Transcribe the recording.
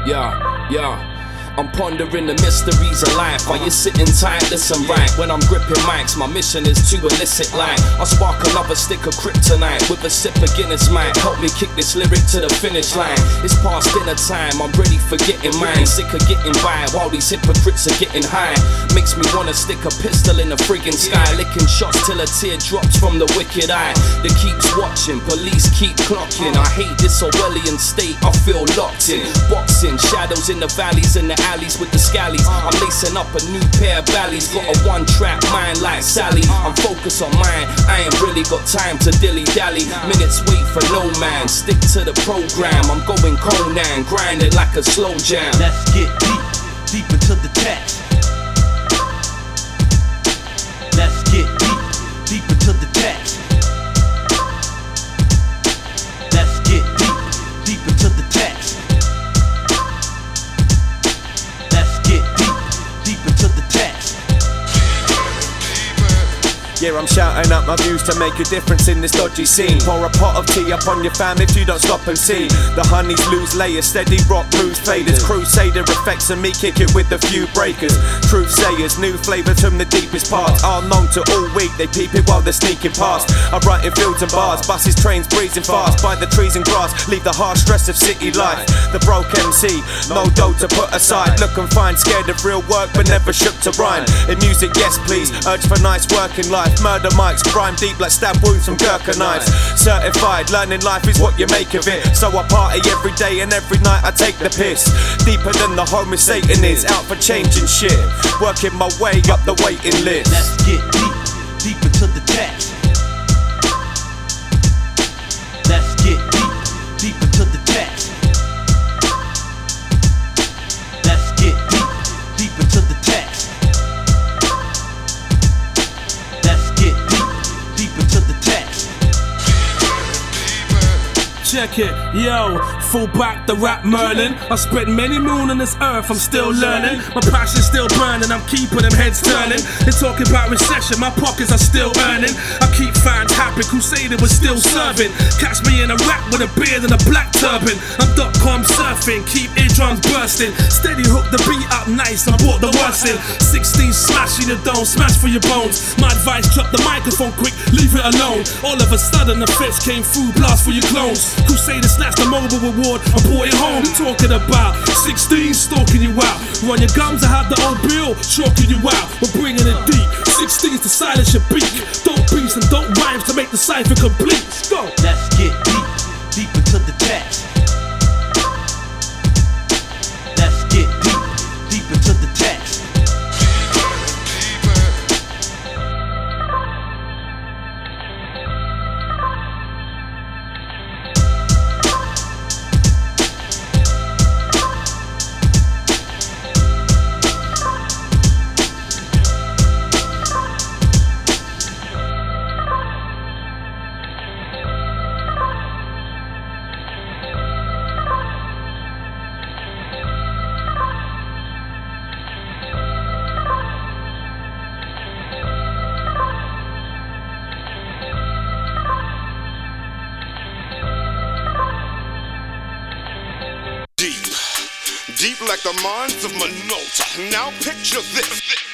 Yeah. I'm pondering the mysteries of life while you're sitting tight, listen right. When I'm gripping mics, my mission is to elicit light. I'll spark another stick of kryptonite with a sip of Guinness might help me kick this lyric to the finish line. It's past dinner time, I'm ready for getting mine. Sick of getting by while these hypocrites are getting high. Makes me wanna stick a pistol in the friggin' sky, licking shots till a tear drops from the wicked eye that keeps watching. Police keep clocking. I hate this Orwellian state, I feel locked in. Boxing, shadows in the valleys and the alleys with the scallies. I'm lacing up a new pair of valleys. Got a one-track mind like Sally. I'm focused on mine, I ain't really got time to dilly-dally. Minutes wait for no man, stick to the program. I'm going Conan, grinding like a slow jam. Let's get deep into the text. Let's get deep into the text. Let's get deep into the text. Let's get deep into the text. Yeah, I'm shouting out my views to make a difference in this dodgy scene. Pour a pot of tea up on your fam if you don't stop and see. The honeys lose layers, steady rock moves faders. Crusader effects and me kick it with a few breakers. Truth sayers, new flavors from the deepest parts. Are known to all week, they peep it while they're sneaking past. I write in fields and bars, buses, trains, breezing fast. By the trees and grass, leave the harsh stress of city life. The broke MC, no dough to put aside. Look and find, scared of real work but never shook to rhyme. In music, yes please, urge for nice work in life. Murder mics, crime deep like stab wounds from Gurkha knives. Certified, learning life is what you make of it. So I party every day and every night I take the piss. Deeper than the home of Satan is, out for changing shit. Working my way up the waiting list. Let's get deep into the text. Let's get deep into the text. Let's get deep into the text. Let's get deep into the text. Check it, yo, full back the rap Merlin. I spent many moons on this earth, I'm still learning. My passion's still burning, I'm keeping them heads turning. They're talking about recession, my pockets are still earning. I keep fans happy, Crusader was still serving. Catch me in a rap with a beard and a black turban. I'm .com surfing, keep eardrums bursting. Steady hook the beat up nice, I brought the worst in. 16 smashing the dome, smash for your bones. My advice, drop the microphone quick, leave it alone. All of a sudden the fits came through, blast for your clones. Crusader snatched the mobile reward and brought it home. Talking about 16 stalking you out. Run your gums, I have the old bill choking you out. We're bringing it deep. 16's to silence your beak. Don't beats and don't rhymes to make the cipher complete. Let's go. Let's get deep into the text. Let's get deep into the text. Deep like the mines of Minota. Now picture this.